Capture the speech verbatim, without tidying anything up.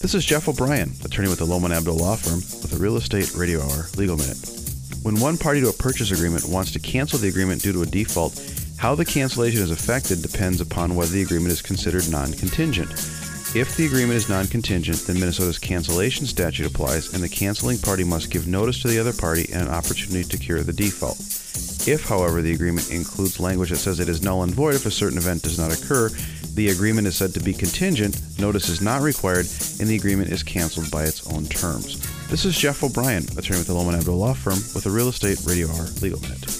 This is Jeff O'Brien, attorney with the Lohman Abdul Law Firm with a Real Estate Radio Hour Legal Minute. When one party to a purchase agreement wants to cancel the agreement due to a default, how the cancellation is affected depends upon whether the agreement is considered non-contingent. If the agreement is non-contingent, then Minnesota's cancellation statute applies, and the canceling party must give notice to the other party and an opportunity to cure the default. If, however, the agreement includes language that says it is null and void if a certain event does not occur, the agreement is said to be contingent, notice is not required, and the agreement is canceled by its own terms. This is Jeff O'Brien, attorney with the Lohman Abdul Law Firm with a Real Estate Radio Hour Legal Minute.